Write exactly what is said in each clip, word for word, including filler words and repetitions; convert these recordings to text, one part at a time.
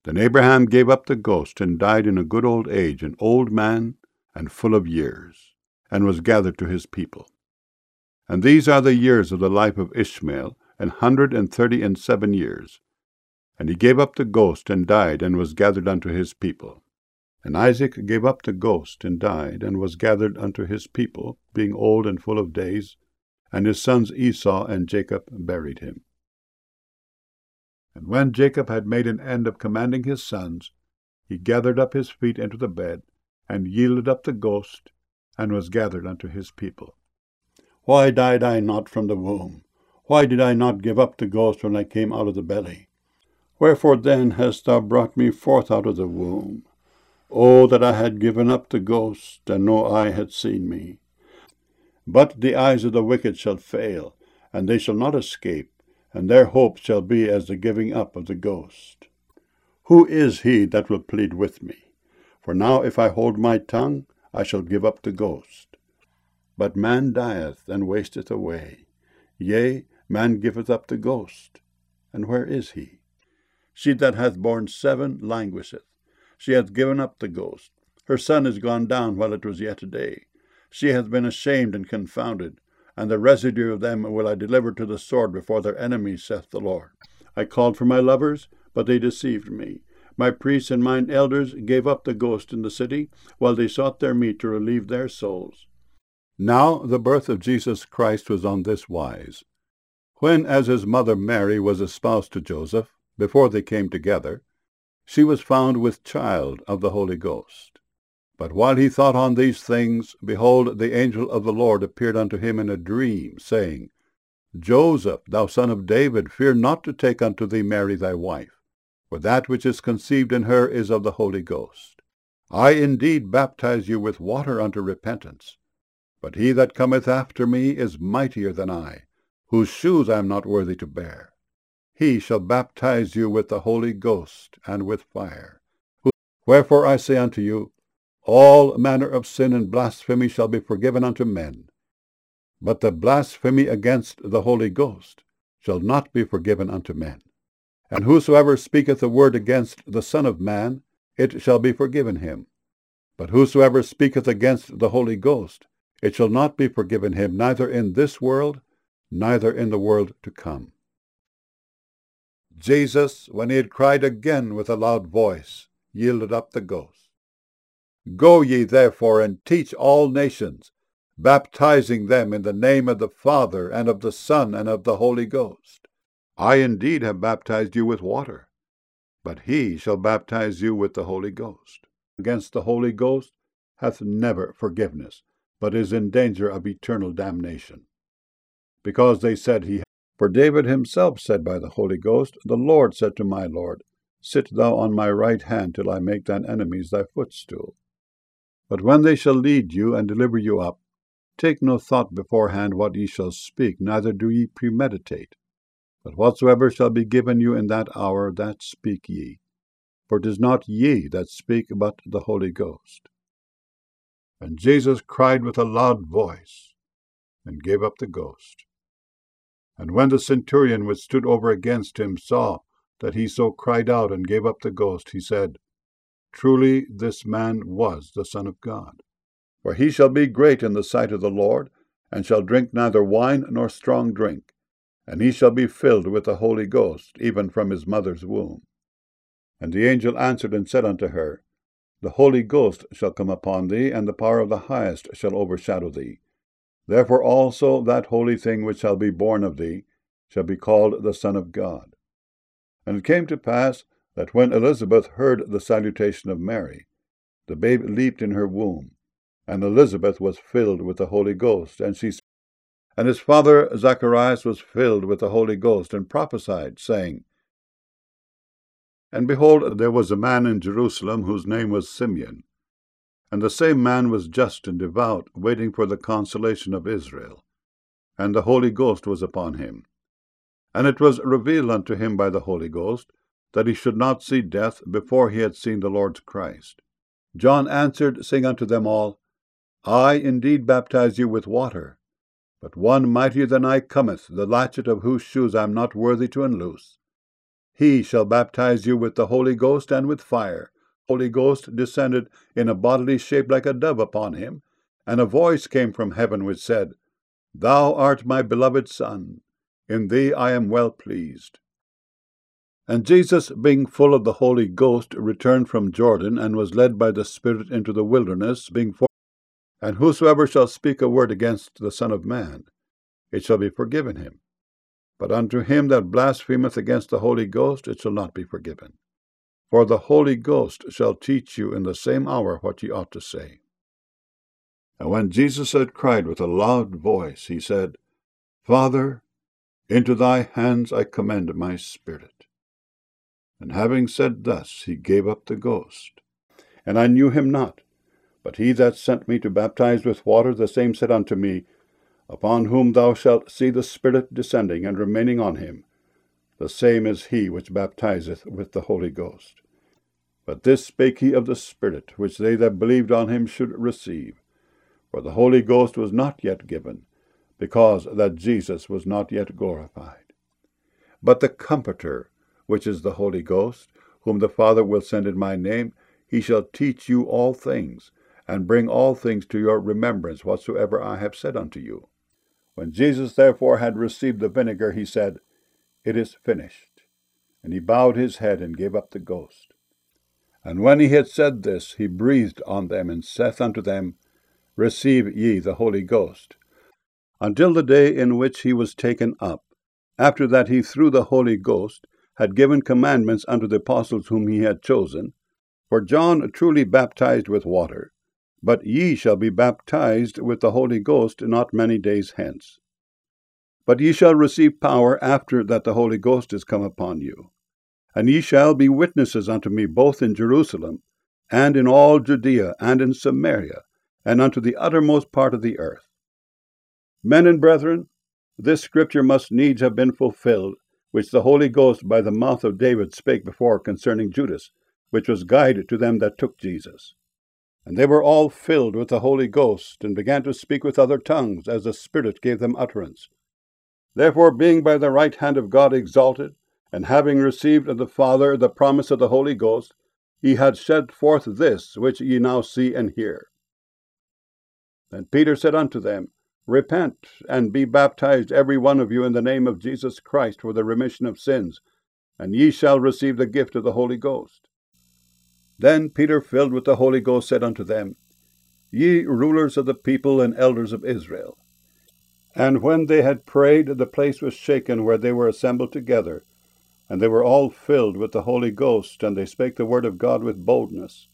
Then Abraham gave up the ghost, and died in a good old age, an old man and full of years, and was gathered to his people. And these are the years of the life of Ishmael, an hundred and thirty and seven years. And he gave up the ghost, and died, and was gathered unto his people. And Isaac gave up the ghost, and died, and was gathered unto his people, being old and full of days, and his sons Esau and Jacob buried him. And when Jacob had made an end of commanding his sons, he gathered up his feet into the bed, and yielded up the ghost, and was gathered unto his people. Why died I not from the womb? Why did I not give up the ghost when I came out of the belly? Wherefore then hast thou brought me forth out of the womb? O that I had given up the ghost, and no eye had seen me. But the eyes of the wicked shall fail, and they shall not escape, and their hope shall be as the giving up of the ghost. Who is he that will plead with me? For now if I hold my tongue, I shall give up the ghost. But man dieth, and wasteth away. Yea, man giveth up the ghost. And where is he? She that hath borne seven languisheth. She hath given up the ghost. Her son is gone down while it was yet a day. She hath been ashamed and confounded, and the residue of them will I deliver to the sword before their enemies, saith the Lord. I called for my lovers, but they deceived me. My priests and mine elders gave up the ghost in the city, while they sought their meat to relieve their souls. Now the birth of Jesus Christ was on this wise. When as his mother Mary was espoused to Joseph, before they came together, she was found with child of the Holy Ghost. But while he thought on these things, behold, the angel of the Lord appeared unto him in a dream, saying, Joseph, thou son of David, fear not to take unto thee Mary thy wife, for that which is conceived in her is of the Holy Ghost. I indeed baptize you with water unto repentance, but he that cometh after me is mightier than I, whose shoes I am not worthy to bear. He shall baptize you with the Holy Ghost and with fire. Wherefore I say unto you, all manner of sin and blasphemy shall be forgiven unto men, but the blasphemy against the Holy Ghost shall not be forgiven unto men. And whosoever speaketh a word against the Son of Man, it shall be forgiven him. But whosoever speaketh against the Holy Ghost, it shall not be forgiven him, neither in this world, neither in the world to come. Jesus, when he had cried again with a loud voice, yielded up the ghost. Go ye therefore and teach all nations, baptizing them in the name of the Father, and of the Son, and of the Holy Ghost. I indeed have baptized you with water, but he shall baptize you with the Holy Ghost. Against the Holy Ghost hath never forgiveness, but is in danger of eternal damnation. Because they said he For David himself said by the Holy Ghost, The Lord said to my Lord, Sit thou on my right hand till I make thine enemies thy footstool. But when they shall lead you and deliver you up, take no thought beforehand what ye shall speak, neither do ye premeditate. But whatsoever shall be given you in that hour, that speak ye. For it is not ye that speak, but the Holy Ghost. And Jesus cried with a loud voice, and gave up the ghost. And when the centurion which stood over against him saw that he so cried out and gave up the ghost, he said, Truly this man was the Son of God. For he shall be great in the sight of the Lord, and shall drink neither wine nor strong drink, and he shall be filled with the Holy Ghost, even from his mother's womb. And the angel answered and said unto her, The Holy Ghost shall come upon thee, and the power of the Highest shall overshadow thee. Therefore also that holy thing which shall be born of thee shall be called the Son of God. And it came to pass that when Elizabeth heard the salutation of Mary, the babe leaped in her womb, and Elizabeth was filled with the Holy Ghost, and she and his father Zacharias was filled with the Holy Ghost, and prophesied, saying, And behold, there was a man in Jerusalem whose name was Simeon, and the same man was just and devout, waiting for the consolation of Israel. And the Holy Ghost was upon him. And it was revealed unto him by the Holy Ghost, that he should not see death before he had seen the Lord's Christ. John answered, saying unto them all, I indeed baptize you with water, but one mightier than I cometh, the latchet of whose shoes I am not worthy to unloose. He shall baptize you with the Holy Ghost and with fire. The Holy Ghost descended in a bodily shape like a dove upon him, and a voice came from heaven which said, Thou art my beloved Son, in thee I am well pleased. And Jesus, being full of the Holy Ghost, returned from Jordan, and was led by the Spirit into the wilderness, being forty. And whosoever shall speak a word against the Son of Man, it shall be forgiven him. But unto him that blasphemeth against the Holy Ghost, it shall not be forgiven. For the Holy Ghost shall teach you in the same hour what ye ought to say. And when Jesus had cried with a loud voice, he said, Father, into thy hands I commend my spirit. And having said thus, he gave up the ghost. And I knew him not, but he that sent me to baptize with water, the same said unto me, Upon whom thou shalt see the Spirit descending and remaining on him, the same is he which baptizeth with the Holy Ghost. But this spake he of the Spirit, which they that believed on him should receive. For the Holy Ghost was not yet given, because that Jesus was not yet glorified. But the Comforter, which is the Holy Ghost, whom the Father will send in my name, he shall teach you all things, and bring all things to your remembrance whatsoever I have said unto you. When Jesus therefore had received the vinegar, he said, It is finished. And he bowed his head and gave up the ghost. And when he had said this, he breathed on them, and saith unto them, Receive ye the Holy Ghost. Until the day in which he was taken up. After that he through the Holy Ghost had given commandments unto the apostles whom he had chosen. For John truly baptized with water, but ye shall be baptized with the Holy Ghost not many days hence. But ye shall receive power after that the Holy Ghost is come upon you. And ye shall be witnesses unto me both in Jerusalem, and in all Judea, and in Samaria, and unto the uttermost part of the earth. Men and brethren, this scripture must needs have been fulfilled, which the Holy Ghost by the mouth of David spake before concerning Judas, which was guide to them that took Jesus. And they were all filled with the Holy Ghost, and began to speak with other tongues, as the Spirit gave them utterance. Therefore, being by the right hand of God exalted, and having received of the Father the promise of the Holy Ghost, he had shed forth this, which ye now see and hear. Then Peter said unto them, Repent, and be baptized every one of you in the name of Jesus Christ for the remission of sins, and ye shall receive the gift of the Holy Ghost. Then Peter, filled with the Holy Ghost, said unto them, Ye rulers of the people and elders of Israel. And when they had prayed, the place was shaken where they were assembled together, and they were all filled with the Holy Ghost, and they spake the word of God with boldness.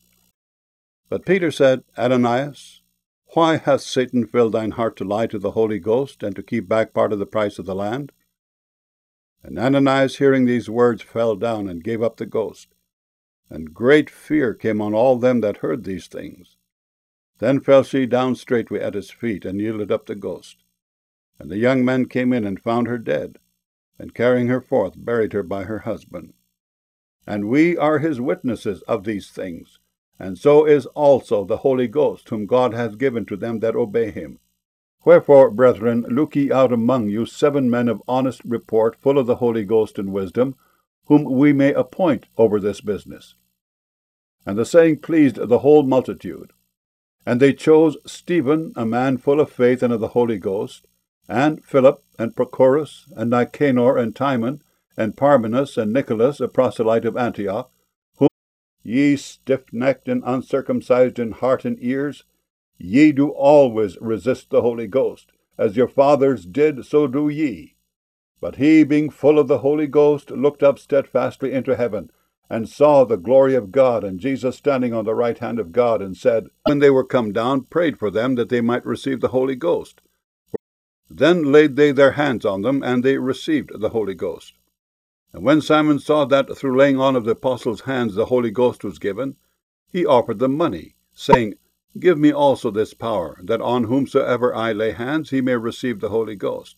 But Peter said, Ananias, why hath Satan filled thine heart to lie to the Holy Ghost, and to keep back part of the price of the land? And Ananias, hearing these words, fell down and gave up the ghost. And great fear came on all them that heard these things. Then fell she down straightway at his feet, and yielded up the ghost. And the young men came in and found her dead, and carrying her forth, buried her by her husband. And we are his witnesses of these things, and so is also the Holy Ghost, whom God hath given to them that obey him. Wherefore, brethren, look ye out among you seven men of honest report, full of the Holy Ghost and wisdom, whom we may appoint over this business. And the saying pleased the whole multitude. And they chose Stephen, a man full of faith and of the Holy Ghost, and Philip, and Prochorus, and Nicanor, and Timon, and Parmenas, and Nicholas, a proselyte of Antioch, whom ye stiff-necked and uncircumcised in heart and ears, ye do always resist the Holy Ghost, as your fathers did, so do ye. But he, being full of the Holy Ghost, looked up steadfastly into heaven, and saw the glory of God, and Jesus standing on the right hand of God, and said, when they were come down, prayed for them that they might receive the Holy Ghost. Then laid they their hands on them, and they received the Holy Ghost. And when Simon saw that through laying on of the apostles' hands the Holy Ghost was given, he offered them money, saying, Give me also this power, that on whomsoever I lay hands he may receive the Holy Ghost.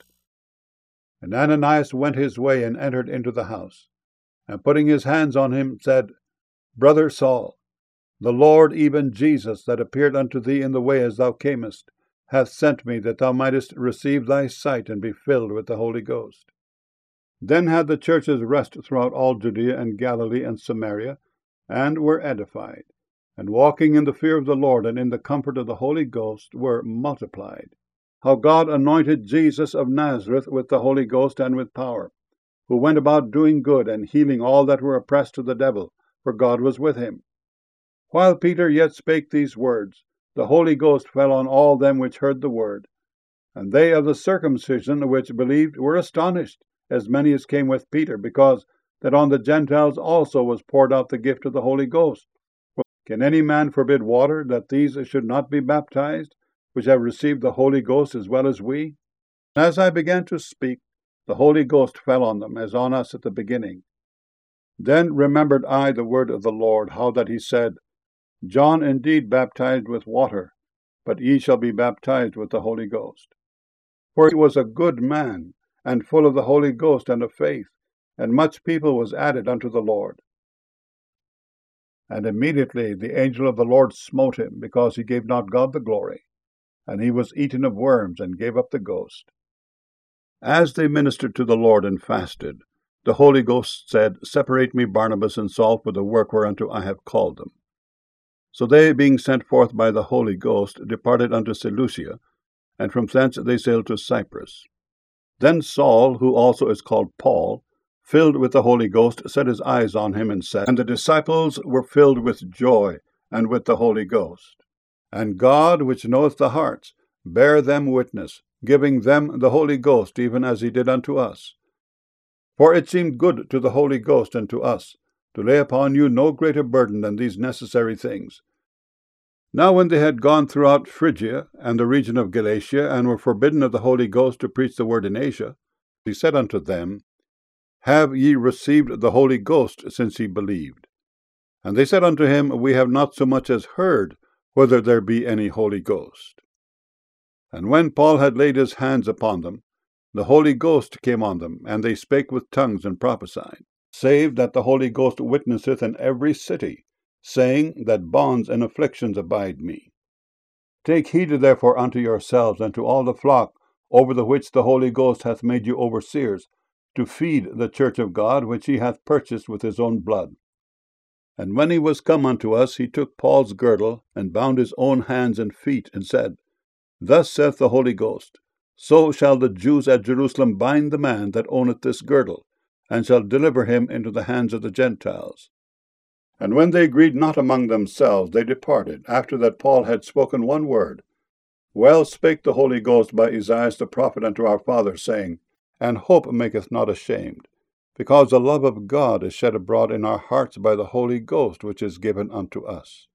And Ananias went his way, and entered into the house, and putting his hands on him, said, Brother Saul, the Lord, even Jesus, that appeared unto thee in the way as thou camest, hath sent me that thou mightest receive thy sight, and be filled with the Holy Ghost. Then had the churches rest throughout all Judea and Galilee and Samaria, and were edified, and walking in the fear of the Lord and in the comfort of the Holy Ghost were multiplied. How God anointed Jesus of Nazareth with the Holy Ghost and with power, who went about doing good and healing all that were oppressed of the devil, for God was with him. While Peter yet spake these words, the Holy Ghost fell on all them which heard the word. And they of the circumcision which believed were astonished, as many as came with Peter, because that on the Gentiles also was poured out the gift of the Holy Ghost. Can any man forbid water, that these should not be baptized, which have received the Holy Ghost as well as we? As I began to speak, the Holy Ghost fell on them, as on us at the beginning. Then remembered I the word of the Lord, how that he said, John indeed baptized with water, but ye shall be baptized with the Holy Ghost. For he was a good man, and full of the Holy Ghost and of faith, and much people was added unto the Lord. And immediately the angel of the Lord smote him, because he gave not God the glory, and he was eaten of worms, and gave up the ghost. As they ministered to the Lord and fasted, the Holy Ghost said, Separate me Barnabas and Saul for the work whereunto I have called them. So they, being sent forth by the Holy Ghost, departed unto Seleucia, and from thence they sailed to Cyprus. Then Saul, who also is called Paul, filled with the Holy Ghost, set his eyes on him, and said, And the disciples were filled with joy and with the Holy Ghost. And God, which knoweth the hearts, bare them witness, giving them the Holy Ghost, even as he did unto us. For it seemed good to the Holy Ghost and to us, to lay upon you no greater burden than these necessary things. Now when they had gone throughout Phrygia and the region of Galatia, and were forbidden of the Holy Ghost to preach the word in Asia, he said unto them, Have ye received the Holy Ghost since ye believed? And they said unto him, We have not so much as heard whether there be any Holy Ghost. And when Paul had laid his hands upon them, the Holy Ghost came on them, and they spake with tongues and prophesied, save that the Holy Ghost witnesseth in every city, saying that bonds and afflictions abide me. Take heed therefore unto yourselves and to all the flock over the which the Holy Ghost hath made you overseers, to feed the church of God, which he hath purchased with his own blood. And when he was come unto us, he took Paul's girdle, and bound his own hands and feet, and said, Thus saith the Holy Ghost, So shall the Jews at Jerusalem bind the man that owneth this girdle, and shall deliver him into the hands of the Gentiles. And when they agreed not among themselves, they departed, after that Paul had spoken one word. Well spake the Holy Ghost by Esaias the prophet unto our fathers, saying, And hope maketh not ashamed, because the love of God is shed abroad in our hearts by the Holy Ghost, which is given unto us.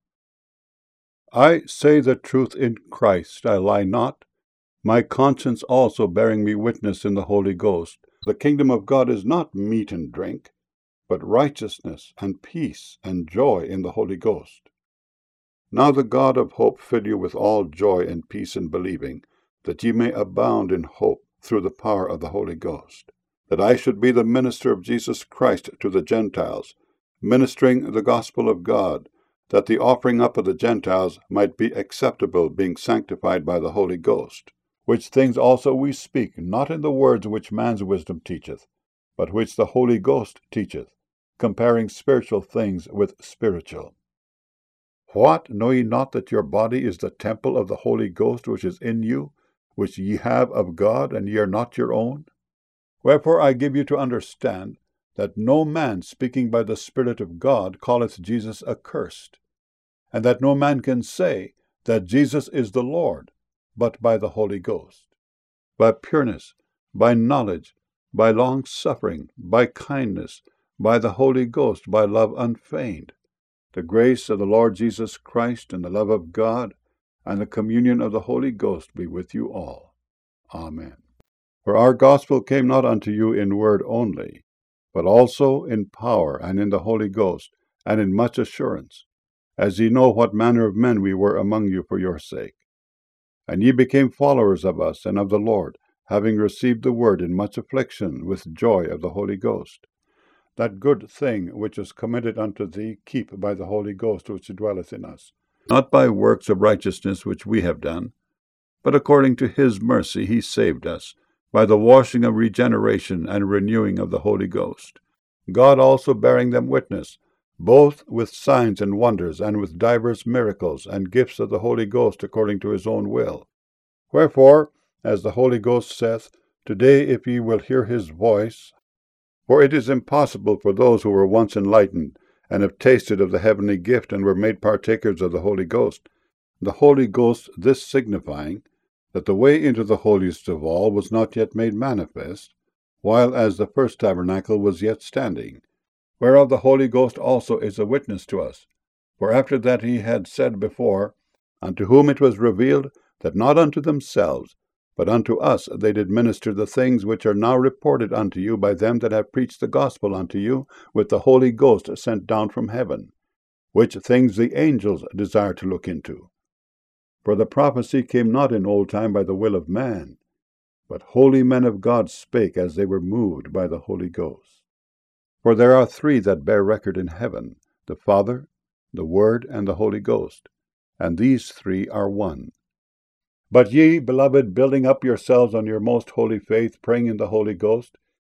I say the truth in Christ, I lie not, my conscience also bearing me witness in the Holy Ghost. The kingdom of God is not meat and drink, but righteousness and peace and joy in the Holy Ghost. Now the God of hope fill you with all joy and peace in believing, that ye may abound in hope through the power of the Holy Ghost. That I should be the minister of Jesus Christ to the Gentiles, ministering the gospel of God, that the offering up of the Gentiles might be acceptable, being sanctified by the Holy Ghost. Which things also we speak, not in the words which man's wisdom teacheth, but which the Holy Ghost teacheth, comparing spiritual things with spiritual. What, know ye not that your body is the temple of the Holy Ghost which is in you, which ye have of God, and ye are not your own? Wherefore I give you to understand that no man speaking by the Spirit of God calleth Jesus accursed, and that no man can say that Jesus is the Lord, but by the Holy Ghost, by pureness, by knowledge, by long-suffering, by kindness, by the Holy Ghost, by love unfeigned. The grace of the Lord Jesus Christ, and the love of God, and the communion of the Holy Ghost be with you all. Amen. For our gospel came not unto you in word only, but also in power, and in the Holy Ghost, and in much assurance, as ye know what manner of men we were among you for your sake. And ye became followers of us and of the Lord, having received the word in much affliction with joy of the Holy Ghost. That good thing which is committed unto thee keep by the Holy Ghost which dwelleth in us, not by works of righteousness which we have done, but according to his mercy he saved us, by the washing of regeneration and renewing of the Holy Ghost, God also bearing them witness, both with signs and wonders, and with divers miracles and gifts of the Holy Ghost according to his own will. Wherefore, as the Holy Ghost saith, Today if ye will hear his voice, for it is impossible for those who were once enlightened, and have tasted of the heavenly gift, and were made partakers of the Holy Ghost, the Holy Ghost this signifying, that the way into the holiest of all was not yet made manifest, while as the first tabernacle was yet standing, whereof the Holy Ghost also is a witness to us. For after that he had said before, unto whom it was revealed, that not unto themselves, but unto us they did minister the things which are now reported unto you by them that have preached the gospel unto you with the Holy Ghost sent down from heaven, which things the angels desire to look into. For the prophecy came not in old time by the will of man, but holy men of God spake as they were moved by the Holy Ghost. For there are three that bear record in heaven, the Father, the Word, and the Holy Ghost, and these three are one. But ye, beloved, building up yourselves on your most holy faith, praying in the Holy Ghost,